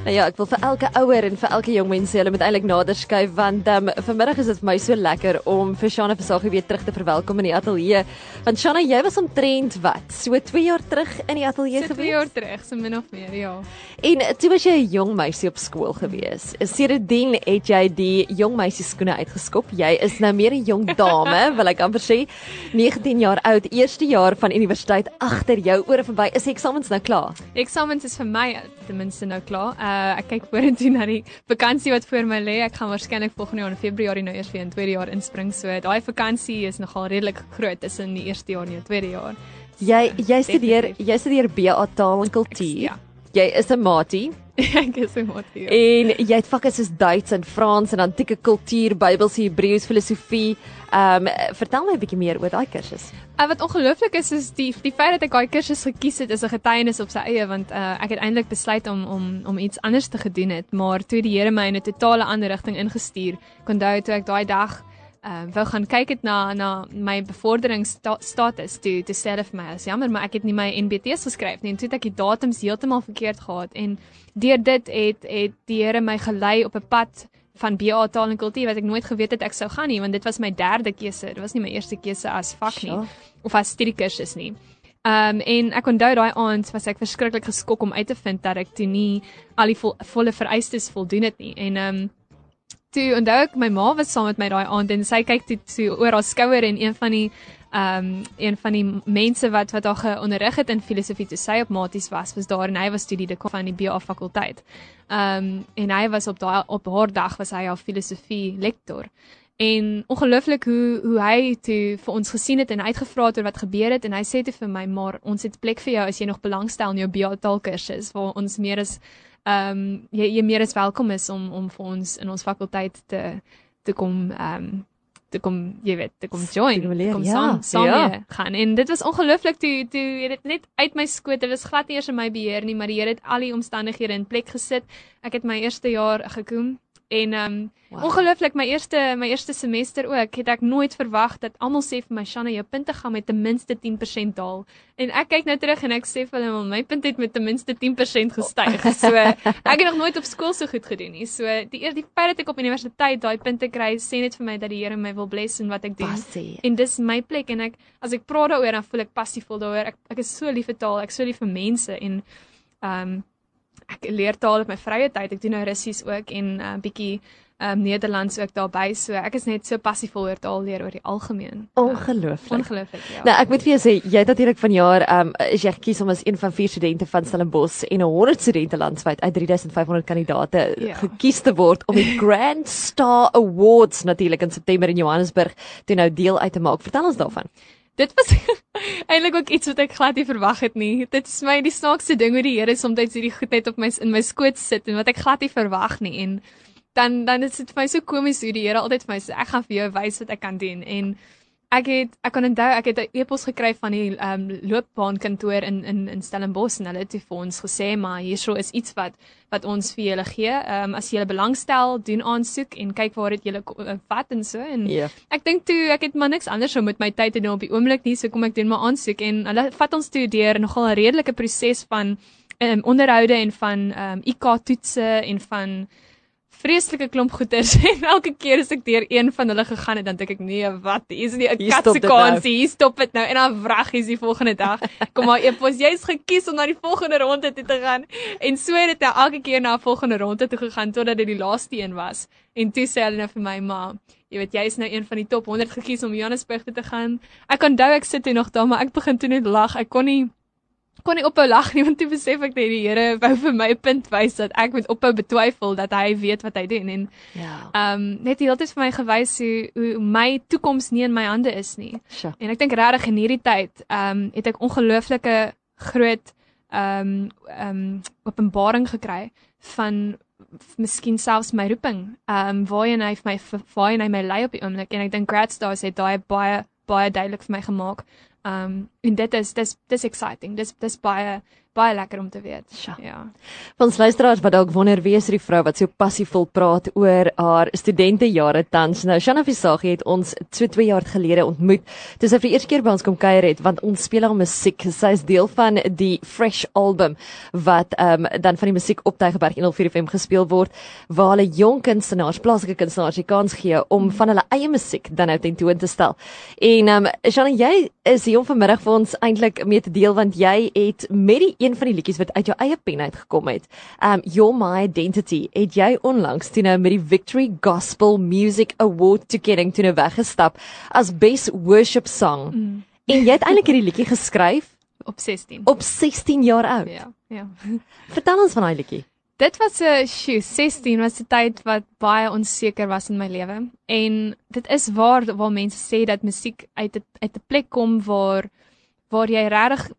Ja, ek wil vir elke ouer en vir elke jong mens sê, hulle moet eintlik nader skuif, want vanmiddag is dit vir my so lekker om vir Shana Versaghi weer terug te verwelkom in die ateljee. Want Shana, jy was omtrent wat? So 2 jaar terug in die ateljee gewees? So 2 jaar terug, so min of meer, ja. En toe was jy 'n jong meisie op skool gewees. Sedertdien het jy die jong meisie skoene uitgeskop. Jy is nou meer 'n jong dame, wil ek amper sê. 19 jaar oud, eerste jaar van universiteit agter jou, ore verby. Is die eksamens nou klaar? Eksamens is vir my ten minste nou klaar. Ek kyk vorentoe na die vakansie wat voor my lê. Ek gaan waarskynlik volgende jaar in Februarie nou eers weer in tweede jaar inspring. So daai vakansie is nogal redelik groot tussen die eerste jaar en die tweede jaar. Jy studeer BA taal en kultuur. Ja. Jy is 'n matie. Ek is 'n matie. Ja. En jy het vakke soos Duits en Frans en antieke kultuur, Bybelse, Hebreëus, filosofie. Vertel my 'n bietjie meer oor daai kursus. Wat ongelooflik is die feit dat ek daai kursus gekies het, is 'n getuienis op sy eie, want ek het eintlik besluit om iets anders te gedoen het, maar toe die Here my in 'n totale ander rigting ingestuur. Ek onthou toe ek daai dag wou gaan kyk het na my bevorderingsstatus, toe sê hulle vir my, is jammer, maar ek het nie my NBT's geskryf nie, en toe het ek die datums heeltemal verkeerd gehad, en deur dit het die Here my gelei op 'n pad van BA taal en kultuur wat ek nooit geweet het ek sou gaan nie, want dit was my derde keuse, dit was nie my eerste keuse as vak nie, of as studiekursus nie. En ek onthou daai aand was ek verskriklik geskok om uit te vind dat ek toe nie al die volle vereistes voldoen het nie, en toe onthou ek, my ma was saam met my daai aand, en sy kyk toe oor haar skouer, en een van die mense wat haar geonderrig het in filosofie toe sy op maties was daar, en hy was toe die dekaan van die BA fakulteit. En hy was op haar dag was hy haar filosofie lektor. En ongelooflik hoe hy toe vir ons gesien het en uitgevra het oor wat gebeur het, en hy sê toe vir my, maar ons het plek vir jou as jy nog belangstel in jou BA taalkursus, waar ons meer as jy meer as welkom is om vir ons in ons fakulteit te kom jy weet, te kom join, te kom saam gaan. En dit was ongelooflik, toe het dit net uit my skoot, dit was glad nie eers in my beheer nie, maar die Here het al die omstandighede in plek gesit. Ek het my eerste jaar gekom, en ongelooflik, my eerste semester ook, het ek nooit verwag dat almal sê vir my, Shana, jou punte gaan met ten minste 10% daal. En ek kyk nou terug en ek sê vir hulle, my punt het met ten minste 10% gestyg. So ek het nog nooit op skool so goed gedoen nie. So die feit dat ek op universiteit daai punte kry, sê net vir my dat die Here my wil bless in wat ek doen. Passie. En dis my plek, en as ek praat daaroor, dan voel ek passievol daaroor. Ek is so lief vir taal, ek is so lief vir mense, en ek leer taal op my vrye tyd. Ek doen nou Russies ook, en bietjie Nederlands ook daarbey, so ek is net so passievol oor taal leer oor die algemeen. Ongelooflik. Ja. Nou, ek moet vir jou sê, jy het natuurlik vanjaar is jy gekies om as een van 4 studente van Stellenbosch en 100 studente landwyd uit 3500 kandidate gekies te word om die Grand Star Awards natuurlik in September in Johannesburg toe nou deel uit te maak. Vertel ons daarvan. Dit was eintlik ook iets wat ek glad nie verwag het nie. Dit is my die snaakste ding hoe die Here soms hierdie goedheid op in my skoot sit, en wat ek glad nie verwag nie, en dan is dit vir my so komies hoe die Here altyd vir my sê, ek gaan vir jou wys wat ek kan doen. En ek kan onthou, ek het 'n e-pos gekry van die loopbaankantoor in Stellenbosch, en hulle het vir ons gesê, maar hierso is iets wat ons vir julle gee. As julle belangstel, doen aansoek en kyk waar dit julle vat en so. En ek dink toe, ek het maar niks anders om met my tyd te doen op die oomblik nie, so kom ek doen my aansoek, en hulle vat ons toe deur nogal 'n redelike proses van onderhoude en van IK-toetse en van vreeslike klomp goeters, en elke keer as ek deur een van hulle gegaan het, dan dink ek, nee, wat, hier is nie 'n katse kansie, hier stop dit nou, en dan vrag is die volgende dag, kom maar epos, jy is gekies om na die volgende ronde toe te gaan, en so het dit elke keer na 'n volgende ronde toe gegaan, totdat dit die laaste een was, en toe sê hulle nou vir my, maar, jy weet, jy is nou een van die top 100 gekies om Johannesburg toe te gaan. Ek onthou, ek sit toe nog daar, maar ek begin toe net lag, ek kon nie ophou lag nie, want toe besef ek dat die Here wou vir my 'n punt wys dat ek moet ophou betwyfel dat hy weet wat hy doen, en net die hele tyd vir my gewys hoe my toekoms nie in my hande is nie. En ek dink regtig in hierdie tyd het ek ongelooflike groot openbaring gekry van miskien selfs my roeping, waarheen hy my lei op die oomblik, en ek dink Grad Stars het daai baie duidelik vir my gemaak. En dit is exciting, dis baie baie lekker om te weet. Sja. Ja. Van ons luisteraars wat dalk wonder wie is die vrou wat so passievol praat oor haar studentejare tans. Nou Shanna Visagie het ons 2 jaar gelede ontmoet. Toe sy vir die eerste keer by ons kom kuier het, want ons speel haar musiek. Sy is deel van die Fresh album wat dan van die musiek op Tygerberg 104 FM gespeel word, waar hulle jong kunstenaars, plaaslike kunstenaars die kans gee om van hulle eie musiek dan nou tentoon te stel. En Shanna, jy is hier om vanmiddag vir ons eintlik mee te deel, want jy het met die een van die liedjies wat uit jou eie pen uitgekom het, You're My Identity, het jy onlangs toe nou met die Victory Gospel Music Award toekenning toe nou weggestap as Best Worship Song. En jy het eintlik hierdie liedjie geskryf op 16. Op 16 jaar oud. Ja. Vertel ons van daai liedjie. Dit was 16 was 'n tyd wat baie onseker was in my lewe. En dit is waar mense sê dat musiek uit 'n plek kom waar jy regtig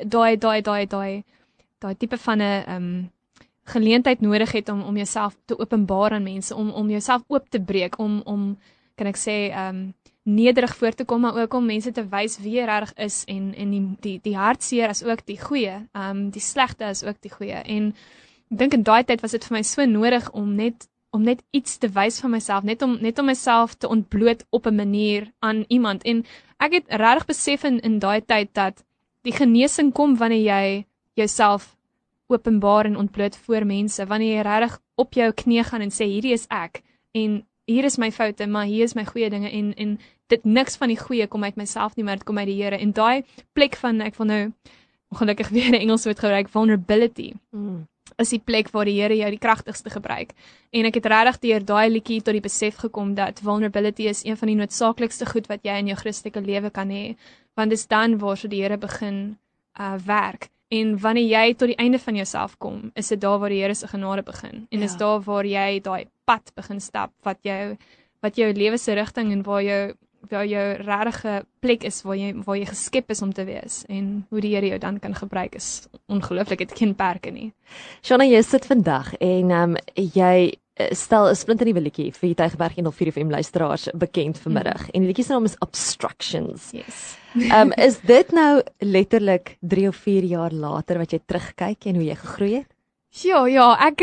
daai tipe van 'n geleentheid nodig het om jouself te openbaar aan mense, om jouself oop te breek, om kan ek sê nederig voor te kom, maar ook om mense te wys wie jy regtig is en die hartseer as ook die goeie, die slegte as ook die goeie. En ek dink in daai tyd was dit vir my so nodig om net iets te wys van myself, net om myself te ontbloot op 'n manier aan iemand. En ek het regtig besef in daai tyd dat die genesing kom wanneer jy jouself openbaar en ontbloot voor mense, wanneer jy regtig op jou knie gaan en sê hierdie is ek en hier is my foute, maar hier is my goeie dinge en dit niks van die goeie kom uit myself nie, maar dit kom uit die Here. En daai plek van, ek wil nou ongelukkig weer 'n Engels woord gebruik, vulnerability. Is die plek waar die Here jou die kragtigste gebruik. En ek het regtig deur daai liedjie tot die besef gekom dat vulnerability is een van die noodsaaklikste goed wat jy in jou Christelike lewe kan hê, want dit is dan waar so die Here begin werk. En wanneer jy tot die einde van jouself kom, is dit daar waar die Here se genade begin. En is daar waar jy daai pad begin stap wat jou lewe se rigting en waar jou regte plek is waar jy geskep is om te wees, en hoe die Here jou dan kan gebruik is ongelooflik, dit geen perke nie. Shanna, jy sit vandag en jy stel 'n splinternuwe liedjie vir die Tygerberg 104 FM luisteraars bekend vanmiddag. En die liedjie se naam is Obstructions. Yes. Is dit nou letterlik 3 of 4 jaar later wat jy terugkyk en hoe jy gegroei het? Ja, ek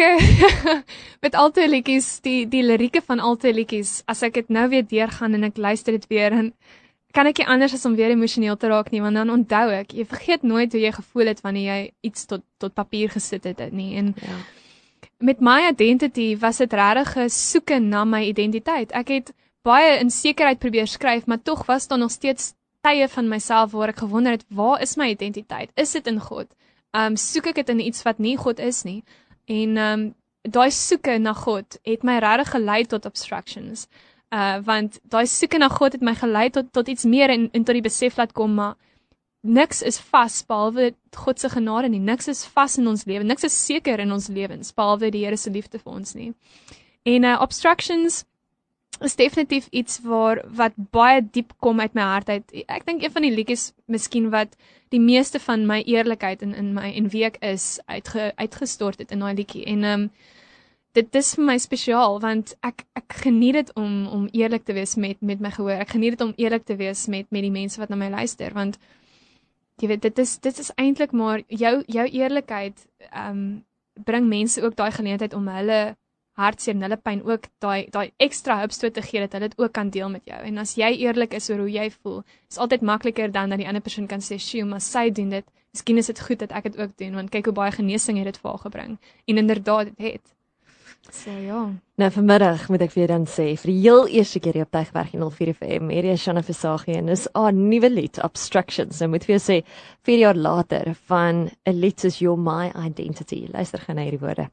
met altyd liedjies, die lirieke van altyd liedjies, as ek dit nou weer deurgaan en ek luister dit weer, en kan ek nie anders as om weer emosioneel te raak nie, want dan onthou ek, jy vergeet nooit hoe jy gevoel het wanneer jy iets tot papier gesit het nie. En met my identity was dit regtig 'n soeke na my identiteit. Ek het baie in sekerheid probeer skryf, maar tog was daar nog steeds tye van myself waar ek gewonder het, waar is my identiteit? Is dit in God? Soek ek dit in iets wat nie God is nie? En daai soeke na God het my regtig gelei tot Obstructions. Want daai soeke na God het my gelei tot iets meer en tot die besef laat kom, maar niks is vas behalwe God se genade nie. Niks is vas in ons lewe. Niks is seker in ons lewens behalwe die Here se liefde vir ons nie. En Obstructions is definitief iets wat baie diep kom uit my hart uit. Ek dink een van die liedjies miskien wat die meeste van my eerlikheid in wie ek is uitgestort het in daai liedjie. En dit is vir my spesiaal want ek geniet dit om eerlik te wees met my gehoor. Ek geniet dit om eerlik te wees met die mense wat na my luister, want jy weet dit is eintlik maar jou eerlikheid bring mense ook daai geleentheid om hulle hartseer en hulle pyn ook daai ekstra hupstoot te gee dat hulle dit ook kan deel met jou. En as jy eerlik is oor hoe jy voel, is altyd makliker dan dat die ander persoon kan sê, "Sjoe, maar sy doen dit. Miskien is dit goed dat ek dit ook doen, want kyk hoe baie genesing het dit vir haar gebring." En inderdaad dit het. So ja. Nou vanmiddag moet ek vir jou dan sê, vir die heel eerste keer hier op Tygerberg 104 FM, hier is Shanna Visagie en is 'n nuwe lied, Obstructions. Nou moet vir jou sê, 4 jaar later van 'n lied soos You're My Identity. Luister gou na hierdie woorde.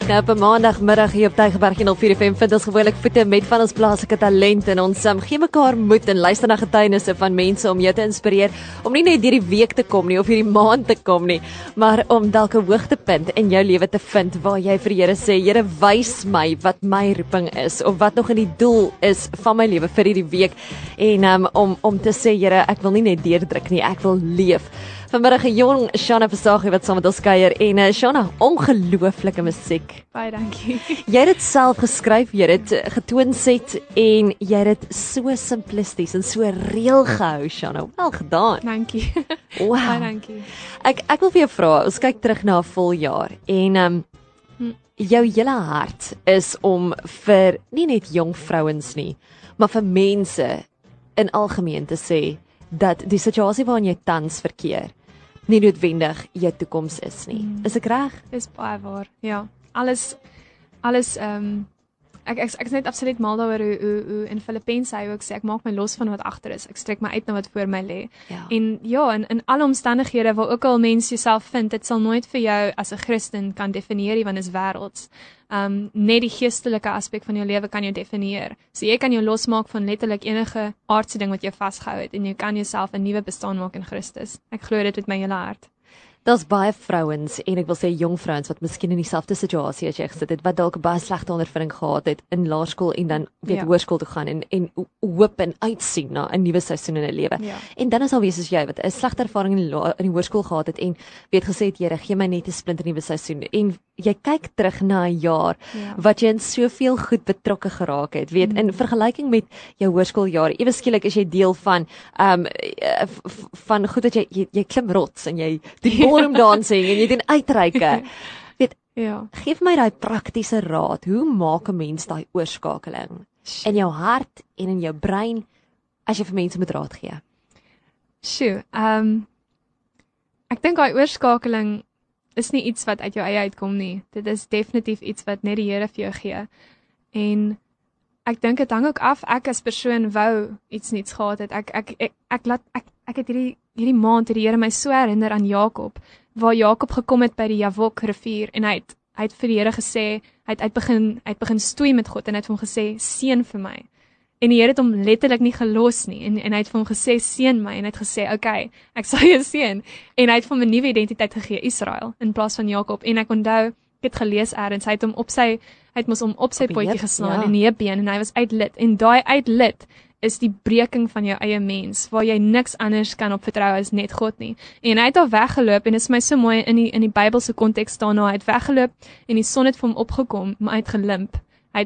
Nou, op 'n maandagmiddag hier op Tygerberg en op 4FM vind ons gewoonlik voete met van ons plaaslike talent en ons gee mekaar moed en luister na getuienisse van mense om jou te inspireer om nie net hierdie week te kom nie of hierdie maand te kom nie, maar om dalk 'n hoogtepunt in jou lewe te vind waar jy vir die Here sê, Here, wys my wat my roeping is of wat nog in die doel is van my lewe vir hierdie week en om te sê, Here, ek wil nie net deurdruk nie, ek wil leef. Vanmiddag 'n jong Shana Versaghi wat saam met ons kuier en Shana, ongelooflike musiek. Baie dankie. Jy het dit self geskryf, jy het dit getoonset en jy het dit so simplisties en so reël gehou, Shana. Wel gedaan. Dankie. Wow. Baie dankie. Ek wil vir jou vra, ons kyk terug na 'n voljaar en jou hele hart is om vir nie net jong vrouens nie, maar vir mense in algemeen te sê dat die situasie waarin jy tans verkeer nie noodwendig jou toekoms is nie. Is ek reg? Dis baie waar. Ja. Alles ek is net absoluut mal daaroor hoe in Filippense hy ook sê ek maak my los van wat agter is. Ek strek my uit na wat voor my lê. Ja. En ja, in alle omstandighede waar ook al mens jouself vind, dit sal nooit vir jou as 'n Christen kan definieer nie, want dit is wêrelds. Net die geestelike aspek van jou lewe kan jou definieer. So jy kan jou losmaak van letterlik enige aardse ding wat jou vasgehou het en jy kan jouself 'n nuwe bestaan maak in Christus. Ek glo dit met my hele hart. Daar's baie vrouens en ek wil sê jong vrouens wat miskien in dieselfde situasie as jy gesit het, wat dalk 'n baie slegte ondervinding gehad het in laerskool en dan weet hoërskool toe gaan en hoop en uitsien na 'n nuwe seisoen in 'n lewe. Ja. En dan is al wie soos jy wat 'n slegte ervaring in die hoërskool gehad het en weet gesê het, Here, gee my net 'n splinternuwe seisoen. En jy kyk terug na 'n jaar wat jy in soveel goed betrokke geraak het. Weet, in vergelyking met jou hoërskooljaar, ewe skielik is jy deel van goed dat jy klim rots en jy doen dancing en jy doen uitreike. Weet, gee my daai praktiese raad. Hoe maak 'n mens daai oorskakeling in jou hart en in jou brein as jy vir mense moet raad gee? Sjoe, ek dink daai oorskakeling is nie iets wat uit jou eie uitkom nie. Dit is definitief iets wat net die Here vir jou gee. En ek dink dit hang ook af, ek as persoon wou iets niets gehad het. Ek het hierdie maand het die Here my so herinner aan Jakob, waar Jakob gekom het by die Javok rivier en hy het vir die Here gesê, hy het begin stoei met God en hy het vir hom gesê, seën vir my. En die Here het hom letterlik nie gelos nie en hy het vir hom gesê, seën my, en hy het gesê, okay, ek sal jou seën. En hy het vir hom 'n nuwe identiteit gegee, Israel, in plaas van Jakob. En ek onthou, ek het gelees eers, hy het mos hom op sy potjie geslaan in die heupbeen en hy was uitlid. En daai uitlid is die breking van jou eie mens, waar jy niks anders kan op vertrou as net God nie. En hy het al weggeloop en dit is my so mooi in die Bybelse konteks staan nou, hy het weggeloop en die son het vir hom opgekom, maar hy het gelimp. Hy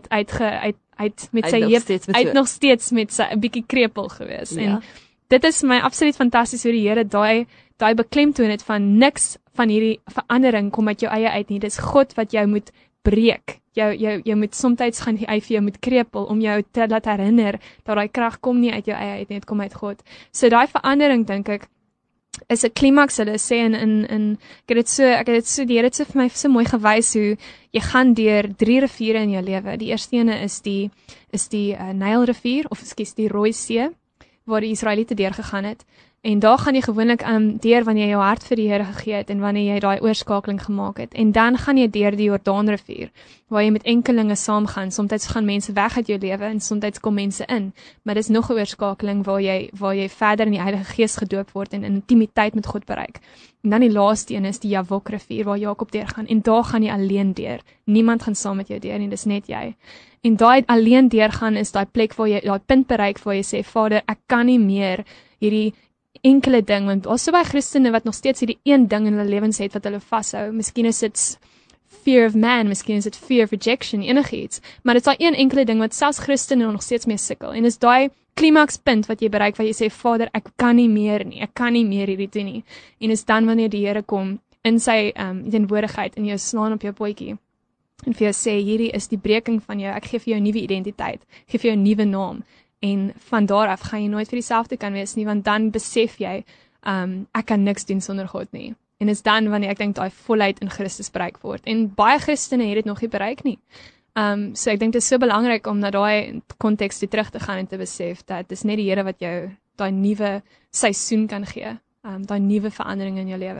het nog steeds met sy 'n bietjie krepeel gewees. Ja. En dit is my absoluut fantasties hoe die Here daai beklemtoon het van niks van hierdie verandering kom uit jou eie uit nie. Dis God wat jou moet breek. Jy moet soms gaan hy vir jou moet krepel om jou te laat herinner dat daai krag kom nie uit jou eie uit nie, dit kom uit God. So daai verandering dink ek is 'n klimaks. Hulle sê ek het dit die Here het so vir my so mooi gewys hoe jy gaan deur 3 riviere in jou lewe. Die eerste ene is die Nylrivier of ekskuus die Rooi See waar die Israeliete deur gegaan het. En daar gaan jy gewoonlik deur wanneer jy jou hart vir die Here gegee het en wanneer jy daai oorskakeling gemaak het. En dan gaan jy deur die Jordaanrivier waar jy met enkelinge saamgaan. Soms gaan mense weg uit jou lewe en soms kom mense in. Maar dis nog 'n oorskakeling waar jy verder in die Heilige Gees gedoop word en in intimiteit met God bereik. En dan die laaste een is die Javokrivier waar Jakob deurgaan en daar gaan jy alleen deur. Niemand gaan saam met jou deur nie, dis net jy. En daai alleen deurgaan is daai plek waar jy daai punt bereik waar jy sê, Vader, ek kan nie meer hierdie enkele ding, want daar's so baie Christene wat nog steeds hierdie een ding in hulle lewens het wat hulle vashou. Miskien is dit fear of man, miskien is dit fear of rejection, enigiets. Maar dit is daai een enkele ding wat selfs Christene nog steeds mee sukkel. En is daai klimakspunt wat jy bereik waar jy sê, Vader, ek kan nie meer nie. Ek kan nie meer hierdie doen nie. En is dan wanneer die Here kom in sy teenwoordigheid en jou slaan op jou potjie en vir jou sê, hierdie is die breking van jou. Ek gee vir jou 'n nuwe identiteit. Ek gee vir jou 'n nuwe naam. En van daar af gaan jy nooit vir dieselfde kan wees nie, want dan besef jy, ek kan niks doen sonder God nie. En is dan wanneer ek dink daai volheid in Christus bereik word. En baie Christene het dit nog nie bereik nie. So ek dink dit is so belangrik om na daai konteks toe terug te gaan en te besef dat dis net die Here wat jou daai nuwe seisoen kan gee, daai nuwe verandering in jou lewe. Ja.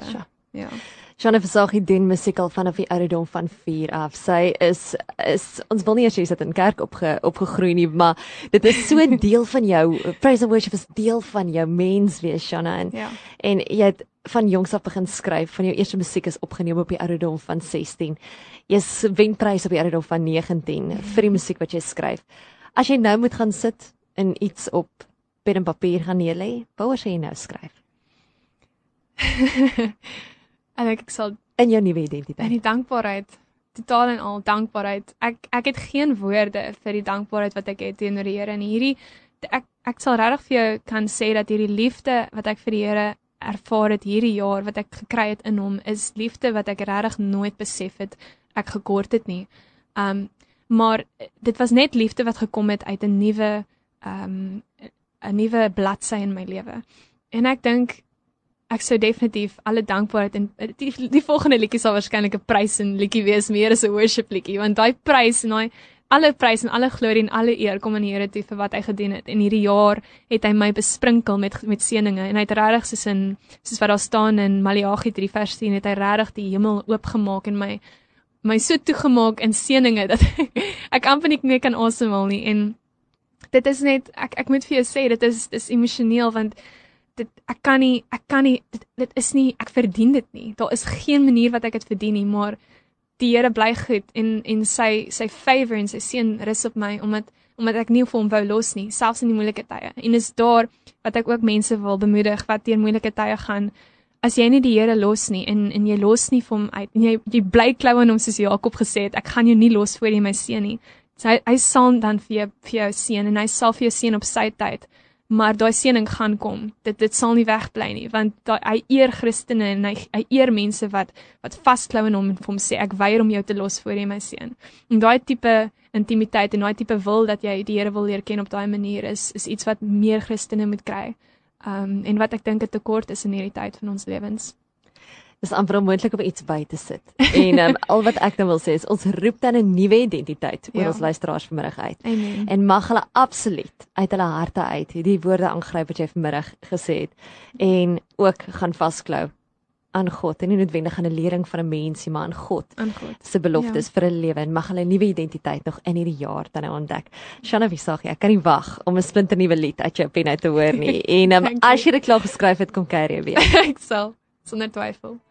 Ja. Shanna Versaghi doen musiek al vanaf die ouderdom van 4 af. Sy is ons wil nie eers sê sy het in kerk opgegroei nie, maar dit is so 'n deel van jou, praise and worship is deel van jou menswees, Shanna. En jy het van jongs af begin skryf, van jou eerste musiek is opgeneem op die ouderdom van 16. Jy wen prys op die ouderdom van 19 vir die musiek wat jy skryf. As jy nou moet gaan sit en iets op pen en papier gaan neerlê, waaroor sê jy nou skryf? Ek sal in jou nuwe identiteit. In die dankbaarheid, totaal en al dankbaarheid. Ek het geen woorde vir die dankbaarheid wat ek het teenoor die Here en hierdie ek sal regtig vir jou kan sê dat hierdie liefde wat ek vir die Here ervaar het hierdie jaar wat ek gekry het in hom is liefde wat ek regtig nooit besef het ek gekort het nie. Maar dit was net liefde wat gekom het uit 'n nuwe bladsy in my lewe. En ek dink ek sou definitief alle dankbaarheid en die volgende liedjie sal waarskynlik 'n prys en liedjie wees meer as 'n worship liedjie, want daai prys en alle prys en alle glorie en alle eer kom aan die Here toe vir wat hy gedoen het. En hierdie jaar het hy my besprinkel met seëninge en hy het regtig soos wat daar staan in Maleagi 3 vers 10 het hy regtig die hemel oopgemaak en my so toegemaak in seëninge dat ek amper nie meer kan asemhaal nie. En dit is net ek moet vir jou sê dit is emosioneel want ek kan nie dit is nie ek verdien dit nie. Daar is geen manier wat ek dit verdien nie, maar die Here bly goed en sy favor en sy seën rus op my omdat ek nie vir hom wou los nie, selfs in die moeilike tye. En is daar wat ek ook mense wil bemoedig wat deur moeilike tye gaan. As jy nie die Here los nie en jy los nie vir hom uit en jy bly klou aan hom soos Jakob gesê het, ek gaan jou nie los voor jy my seën nie. So hy sal dan vir jou seën en hy sal vir jou seën op sy tyd. Maar daai seëning gaan kom. Dit sal nie wegbly nie, want hy eer Christene en hy eer mense wat vasklou in hom en vir hom sê ek weier om jou te los voor jy my seën. En daai tipe intimiteit en daai tipe wil dat jy die Here wil leer ken op daai manier is iets wat meer Christene moet kry. En wat ek dink 'n tekort is in hierdie tyd van ons lewens. Dis amper onmoontlik om iets by te sit. En al wat ek dan wil sê is ons roep dan 'n nuwe identiteit oor ons luisteraars vanmiddag uit. Amen. En mag hulle absoluut uit hulle harte uit die woorde aangryp wat jy vanmiddag gesê het en ook gaan vasklou aan God en nie noodwendig aan 'n lering van 'n mens nie, maar aan God. Se beloftes vir 'n lewe en mag hulle 'n nuwe identiteit nog in hierdie jaar dan nou ontdek. Shanna Versaghi, ek kan nie wag om 'n splinter nuwe lied uit jou pen uit te hoor nie. En as jy dit klaar geskryf het, kom kuier jy weer. Ek sal sonder twyfel.